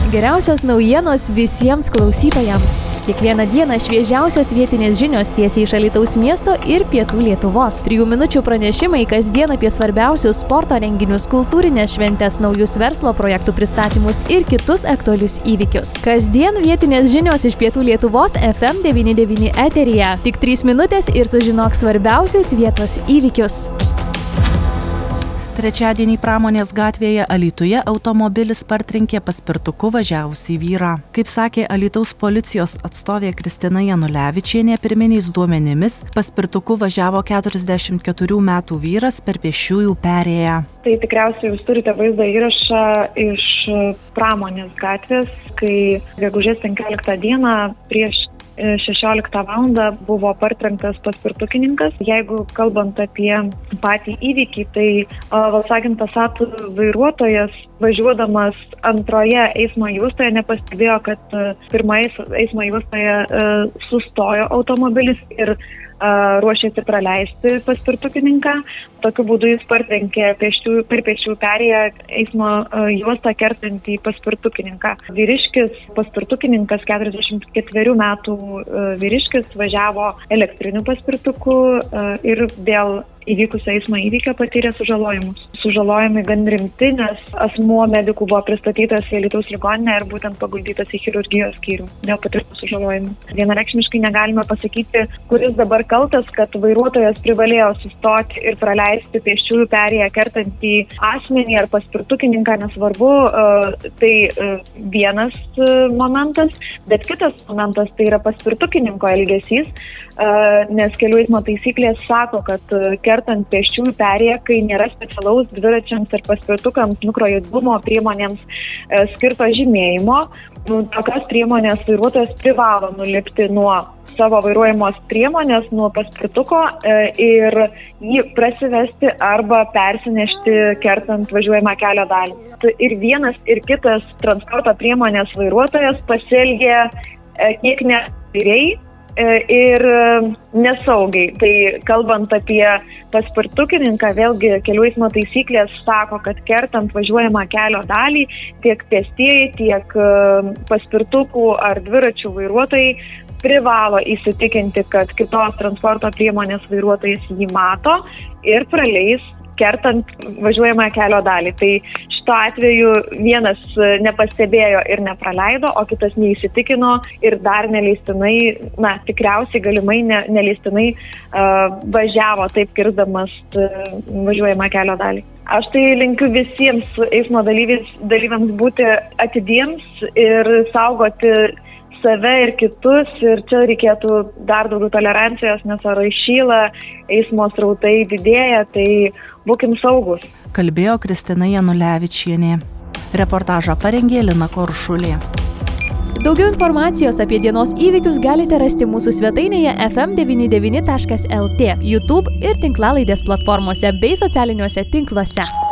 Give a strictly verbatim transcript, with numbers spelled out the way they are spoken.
Geriausios naujienos visiems klausytojams. Kiekvieną dieną šviežiausios vietinės žinios tiesiai iš Alytaus miesto ir pietų Lietuvos. Trijų minučių pranešimai kasdien apie svarbiausius sporto renginius, kultūrinės šventes, naujus verslo projektų pristatymus ir kitus aktualius įvykius. Kasdien vietinės žinios iš pietų Lietuvos F M devyni devyni eteryje. Tik trys minutės ir sužinok svarbiausius vietos įvykius. Trečiadienį Pramonės gatvėje Alytuje automobilis partrenkė paspirtuku važiavusį vyrą. Kaip sakė Alytaus policijos atstovė Kristina Janulevičienė, pirminiais duomenimis paspirtuku važiavo keturiasdešimt keturių metų vyras per pėsčiųjų perėją. Tai tikriausiai jūs turite vaizdo įrašą iš Pramonės gatvės, kai gegužės penkioliktą dieną prieš šešioliktą valandą buvo partrenktas paspirtukininkas. Jeigu kalbant apie patį įvykį, tai Volkswagen Passat vairuotojas važiuodamas antroje eismo juostoje nepastebėjo, kad pirmoje eismo juostoje sustojo automobilis ir ruošėsi praleisti paspirtukininką. Tokiu būdu jis partrenkė pėsčių, per pėsčių perėją eismo juostą kertantį paspirtukininką. Vyriškis, paspirtukininkas, keturiasdešimt ketverių metų vyriškis, važiavo elektriniu paspirtuku ir dėl įvykusio eismo įvykio patyrė sužalojimus. Sužalojimai gan rimti, nes asmuo medikų buvo pristatytas į Alytaus ligoninę ir būtent paguldytas į chirurgijos skyrių dėl patirtų sužalojimų. Vienareikšmiškai negalime pasakyti, kuris dabar kaltas, kad vairuotojas privalėjo sustoti ir praleisti pėsčiųjų perėją kertantį asmenį ar paspirtukininką, nesvarbu, tai vienas momentas, bet kitas momentas tai yra paspirtukininko elgesys, nes kelių eismo taisyklės sako, kad kertant pėsčiųjų perėją, kai nėra specialaus dviračiams ir paspirtukams mikrojudumo priemonėms skirto žymėjimo, tokios priemonės vairuotojas privalo nulipti nuo savo vairuojamos priemonės, nuo paspirtuko ir jį prasivesti arba persinešti kertant važiuojamą kelio dalį. Ir vienas ir kitas transporto priemonės vairuotojas pasielgė kiek neapdairiai ir nesaugiai. Tai kalbant apie paspirtukininką, vėlgi kelių eismo taisyklės sako, kad kertant važiuojamą kelio dalį tiek pėstieji, tiek paspirtukų ar dviračių vairuotojai privalo įsitikinti, kad kitos transporto priemonės vairuotojas jį mato ir praleis kertant važiuojamą kelio dalį. Tai šito atveju vienas nepastebėjo ir nepraleido, o kitas neįsitikino ir dar neleistinai, na, tikriausiai galimai ne, neleistinai uh, važiavo taip kirsdamas uh, važiuojamą kelio dalį. Aš tai linkiu visiems eismo dalyviams, dalyviams būti atidiems ir saugoti save ir kitus, ir čia reikėtų dar daugiau tolerancijos, nes orai šyla, eismo srautai didėja, tai būkim saugus. Kalbėjo Kristina Janulevičienė. Reportažą parengė Lina Koršulė. Daugiau informacijos apie dienos įvykius galite rasti mūsų svetainėje f m devyni devyni taškas l t, YouTube ir tinklalaidės platformose bei socialiniuose tinkluose.